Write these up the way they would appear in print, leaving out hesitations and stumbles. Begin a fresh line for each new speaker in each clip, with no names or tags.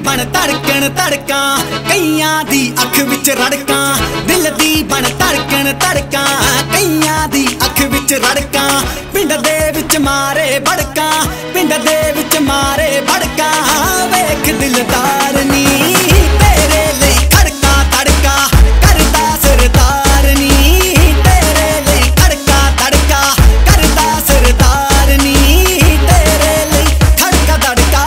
बन धड़कन धड़का, कईयां दी अख विच रड़का। दिल दी बन धड़कन धड़का, कईयां दी अख विच रड़का। पिंड दे विच मारे बड़का, पिंड दे विच मारे बड़का। वेख दिलदार नी तेरे लई खड़का तड़का करदा सरदार नी, तेरे लई खड़का तड़का करदा सरदार नी, तेरे लई खड़का तड़का।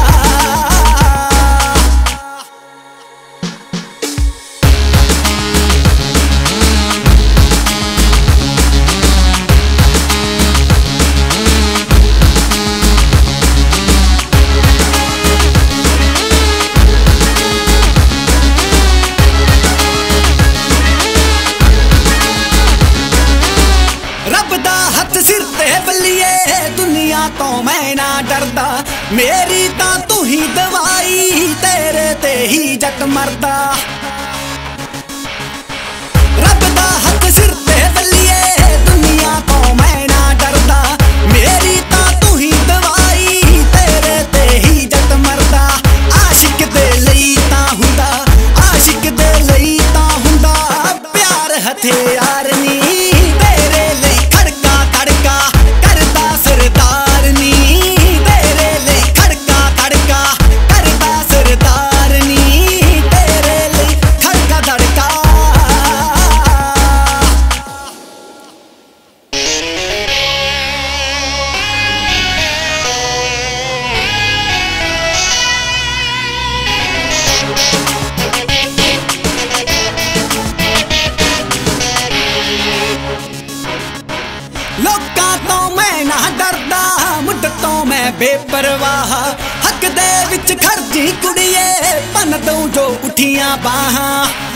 रब दा हथ सिर ते बल्लिए, दुनिया तो मैं ना डरदा। मेरी तां तू ही दवाई, तेरे ते ही जट मरदा। रब दा हथ सिर ते बल्लिए, दुनिया तो मैं ना डरदा। मेरी तां तू ही दवाई, तेरे ते ही जट मरदा। आशिक दे लई तां हुंदा, आशिक दे लई तां हुंदा प्यार हथियार नी। लोकां तो मैं ना डरदा, मुड तो मैं बेपरवाह। हक दे विच खड़जी कुड़िए, बन दूं जो उठियां बाहां।